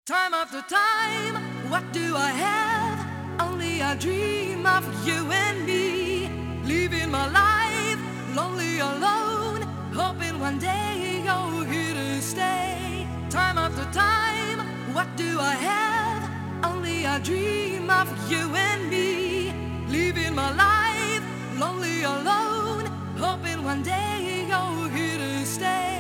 Time after time, what do I have? Only a dream of you and me. Living my life, lonely alone, hoping one day you're here to stay. Time after time, what do I have? Only a dream of you and me. Living my life, lonely alone, hoping one day you're here to stay.